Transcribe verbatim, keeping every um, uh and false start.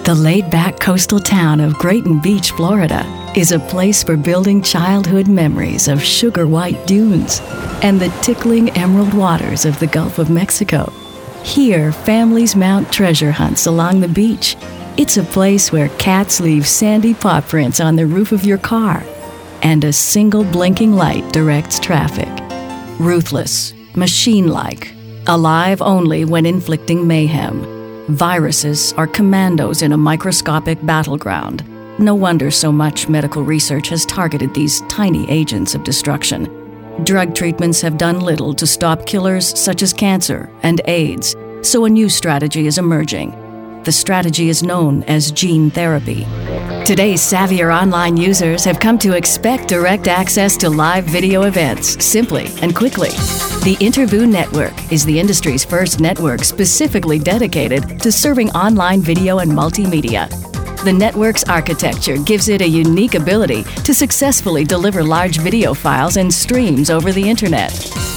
The laid-back coastal town of Grayton Beach, Florida, is a place for building childhood memories of sugar-white dunes and the tickling emerald waters of the Gulf of Mexico. Here, families mount treasure hunts along the beach. It's a place where cats leave sandy paw prints on the roof of your car, and a single blinking light directs traffic. Ruthless, machine-like, alive only when inflicting mayhem. Viruses are commandos in a microscopic battleground. No wonder so much medical research has targeted these tiny agents of destruction. Drug treatments have done little to stop killers such as cancer and AIDS, so a new strategy is emerging. The strategy is known as gene therapy. Today's savvier online users have come to expect direct access to live video events, simply and quickly. The Interview Network is the industry's first network specifically dedicated to serving online video and multimedia. The network's architecture gives it a unique ability to successfully deliver large video files and streams over the internet.